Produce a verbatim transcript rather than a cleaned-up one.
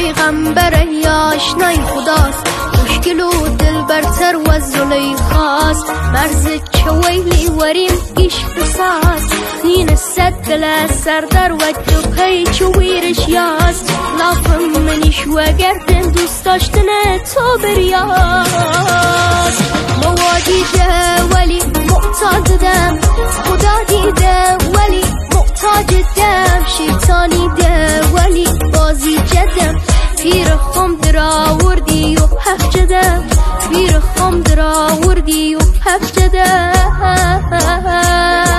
پیغمبر یا آشنای خداست، مشکل و دل برتر و زلیخاست. مرز چویلی وریم گیش بساز، نین صد دل سردر و جبهی چویرش یاز. لافم منیش و گردن دوست داشتن تو بریاز. موادیده ولی معتاددم، خدا دیده ولی محتاجدم. شیطانیده ولی بازی جدم، پیر خم در آوردی و حق جدم. پیر خم در آوردی و حق جدم.